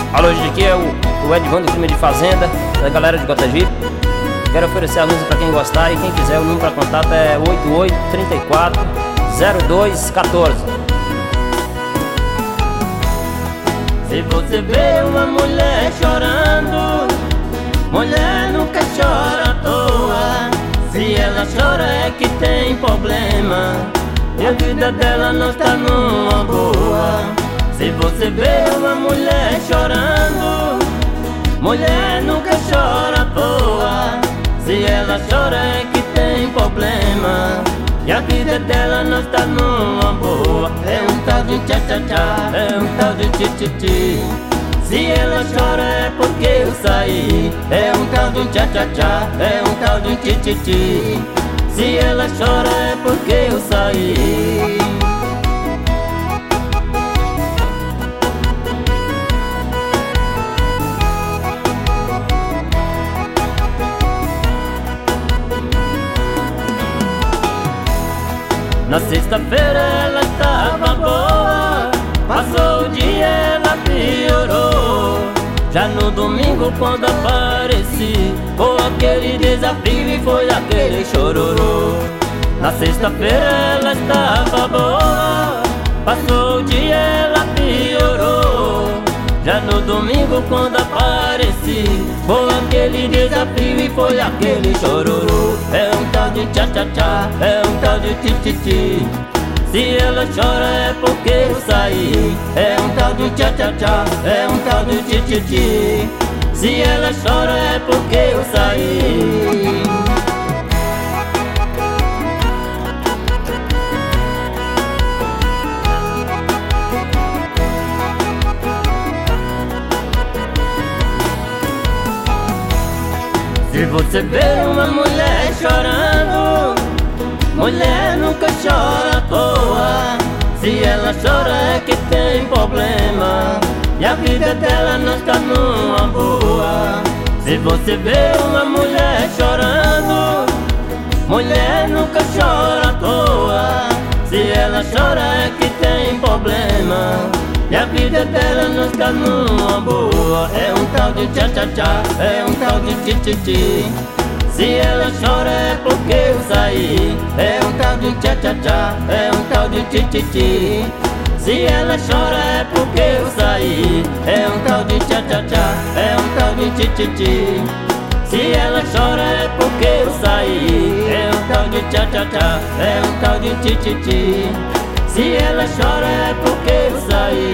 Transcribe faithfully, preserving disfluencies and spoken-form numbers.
Alô, gente, aqui é o, o Edvan do Clima de Fazenda, da galera de Cotagipe. Quero oferecer a música para quem gostar e quem quiser. O número para contato é oito oito três quatro zero dois um quatro. Se você vê uma mulher chorando, mulher nunca chora à toa. Se ela chora é que tem problema e a vida dela não está numa boa. Se você vê uma mulher chorando, mulher nunca chora à toa. Se ela chora é que tem problema e a vida dela não está numa boa. É um tal de tchá-tchá-tchá, é um tal de ti-ti-ti. Se ela chora é porque eu saí. É um tal de tchá-tchá-tchá, é um tal de ti-ti-ti. Se ela chora é porque eu saí. Na sexta-feira ela estava boa, passou o dia ela piorou. Já no domingo quando apareci, foi aquele desafio e foi aquele chororô. Na sexta-feira ela estava boa, passou o dia ela piorou. Já no domingo quando apareci, foi aquele desafio e foi aquele chororô. É um tal de tchá-tchá-tchá, é um tal de ti-ti-ti. Se ela chora é porque eu saí. É um tal de tchá-tchá-tchá, é um tal de ti-ti-ti. Se ela chora é porque eu saí. Se você vê uma mulher chorando, mulher nunca chora à toa. Se ela chora é que tem problema e a vida dela não está numa boa. Se você vê uma mulher chorando, mulher nunca chora à toa. Se ela chora é que tem problema e a vida dela não está numa boa. É um tal de tchá-tchá-tchá, é um tal de ti-ti-ti. Se ela chora é porque eu saí. É um tal de tchá-tchá-tchá, é um tal de ti-ti-ti. Se ela chora é porque eu saí. É um tal de tchá-tchá-tchá, é um tal de ti-ti-ti. Se ela chora é porque eu saí. É um tal de tchá-tchá-tchá, é um tal de ti-ti-ti. Se ela chora é porque eu saí.